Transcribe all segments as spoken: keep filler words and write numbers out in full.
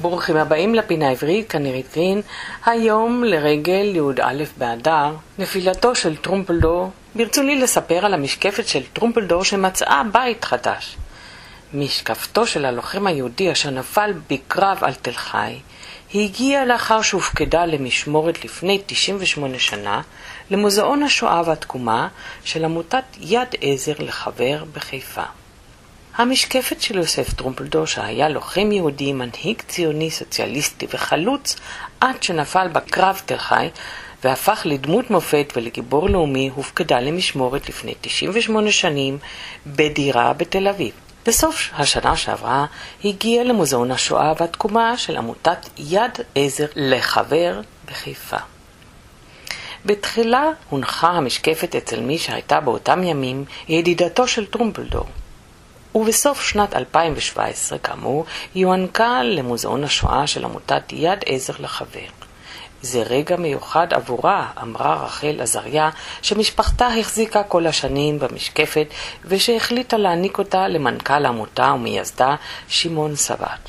ברוכים הבאים לפינה העברית, כאן עירית גרין. היום לרגל י"א באדר, נפילתו של טרומפלדור, ברצוני לספר על המשקפת של טרומפלדור שמצאה בית חדש. משקפתו של הלוחם היהודי אשר נפל בקרב על תל חי, היא הגיעה לאחר שהופקדה למשמורת לפני תשעים ושמונה שנה למוזיאון השואה והתקומה של עמותת יד עזר לחבר בחיפה. המשקפת של יוסף טרומפלדור, שהיה לוחם יהודי, מנהיג ציוני סוציאליסטי וחלוץ עד שנפל בקרב תל חי והפך לדמות מופת ולגיבור לאומי, הופקדה למשמורת לפני תשעים ושמונה שנים בדירה בתל אביב. בסוף השנה שעברה הגיעה למוזיאון השואה והתקומה של עמותת יד עזר לחבר בחיפה. בתחילה הונחה המשקפת אצל מי שהייתה באותם ימים ידידתו של טרומפלדור, ובסוף שנת אלפיים ושבע עשרה כאמור היא הוענקה למוזיאון השואה של עמותת יד עזר לחבר. זה רגע מיוחד עבורה, אמרה רחל עזריה, שמשפחתה החזיקה כל השנים במשקפת ושהחליטה להעניק אותה למנכ"ל העמותה ומייסדה שמעון סבט.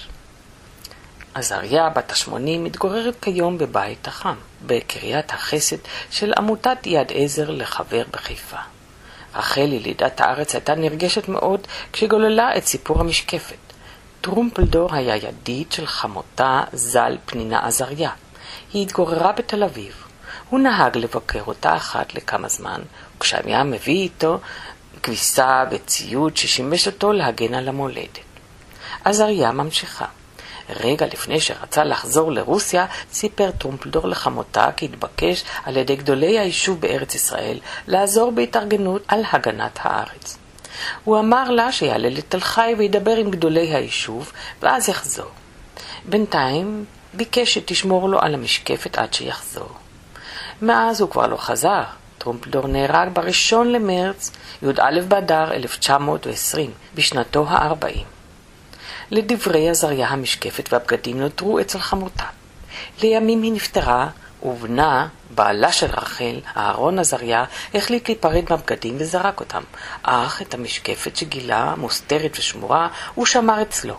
עזריה בת השמונים מתגוררת כיום בבית החם, בקריית החסד של עמותת יד עזר לחבר בחיפה. רחל, ילידת הארץ, הייתה נרגשת מאוד כשגוללה את סיפור המשקפת. טרומפלדור היה ידיד של חמותה ז"ל פנינה עזריה. היא התגוררה בתל אביב. הוא נהג לבקר אותה אחת לכמה זמן, כשהיה מביא איתו כביסה וציוד ששימש אותו להגן על המולדת. עזריה ממשיכה. רגע לפני שרצה לחזור לרוסיה, סיפר טרומפלדור לחמותה כי התבקש על ידי גדולי היישוב בארץ ישראל לעזור בהתארגנות על הגנת הארץ. הוא אמר לה שיעלה לתל חי וידבר עם גדולי היישוב ואז יחזור. בינתיים ביקש שתשמור לו על המשקפת עד שיחזור. מאז הוא כבר לא חזר. טרומפלדור נהרג בראשון למרץ י"א באדר אלף תשע מאות ועשרים בשנתו הארבעים. לדברי עזריה, המשקפת והבגדים נותרו אצל חמותה. לימים היא נפטרה, ובנה, בעלה של רחל, אהרון עזריה, החליט להיפרד מהבגדים וזרק אותם, אך את המשקפת שגילה, מוסתרת ושמורה, הוא שמר אצלו.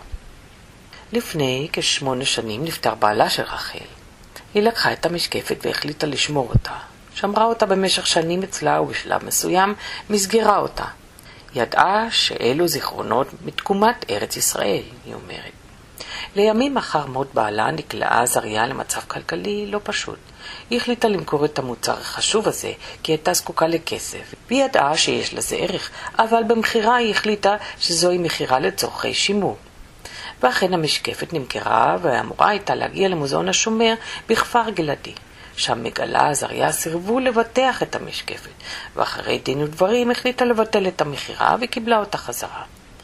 לפני כשמונה שנים נפטר בעלה של רחל. היא לקחה את המשקפת והחליטה לשמור אותה. שמרה אותה במשך שנים אצלה ובשלב מסוים מסגרה אותה. ידעה שאלו זיכרונות מתקומת ארץ ישראל, היא אומרת. לימים אחר מות בעלה נקלעה עזריה למצב כלכלי לא פשוט. היא החליטה למכור את המוצר החשוב הזה כי הייתה זקוקה לכסף, והיא ידעה שיש לזה ערך, אבל במחירה היא החליטה שזוהי מחירה לצורכי שימור. ואכן המשקפת נמכרה ואמורה הייתה להגיע למוזיאון השומר בכפר גלעדי. שם מגלה עזריה סירבו לבטח את המשקפת, ואחרי דין ודברים החליטה לבטל את המחירה וקיבלה אותה חזרה.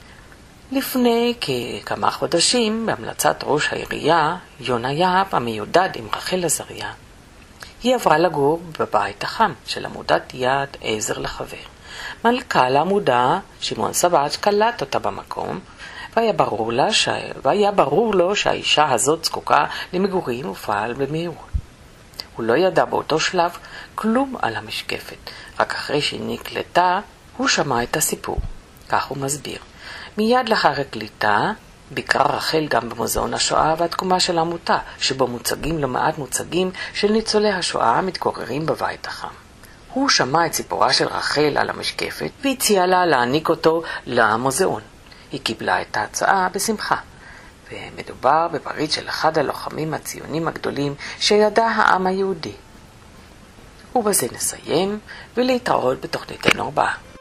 לפני כמה חודשים, בהמלצת ראש העירייה, יונה יהב, המיודד עם רחל עזריה, היא עברה לגור בבית החם של עמותת יד עזר לחבר. מנכ"ל העמותה, שמעון סבט, קלט אותה במקום, והיה ברור לה ש... והיה ברור לו שהאישה הזאת זקוקה למגורים ופעל במהירות. הוא לא ידע באותו שלב כלום על המשקפת. רק אחרי שהיא נקלטה, הוא שמע את הסיפור. כך הוא מסביר. מיד לאחר הקליטה, ביקרה רחל גם במוזיאון השואה והתקומה של העמותה, שבו מוצגים לא מעט מוצגים של ניצולי השואה המתגוררים בבית החם. הוא שמע את סיפורה של רחל על המשקפת, והציע לה להעניק אותו למוזיאון. היא קיבלה את ההצעה בשמחה. ומדובר בפריט של אחד הלוחמים הציונים הגדולים שידע העם היהודי. ובזה נסיים, ולהתראות בתוכניתנו הבאה.